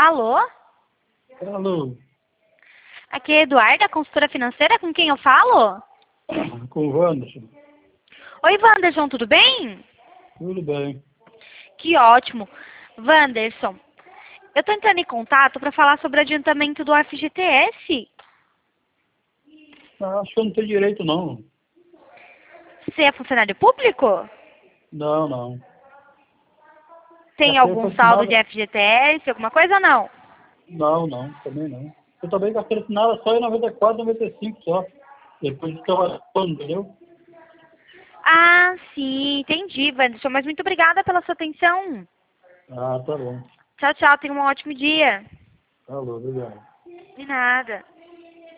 Alô? Alô, Aqui é Eduarda, consultora financeira, com quem eu falo? com o Wanderson. Oi, Wanderson, tudo bem? Tudo bem. Que ótimo. Wanderson, eu tô entrando em contato para falar sobre o adiantamento do FGTS. Acho que eu não tenho direito, não. Você é funcionário público? Não, não. Tem Carteira algum saldo assinada? de FGTS, alguma coisa ou não? Não, não, também não. Eu também carteira assinada só em 94, 95 só. Depois de trabalhando, entendeu? Ah, sim, entendi, Wanderson, mas muito obrigada pela sua atenção. Ah, tá bom. Tchau, tchau, tenha um ótimo dia. Alô, obrigado. De nada.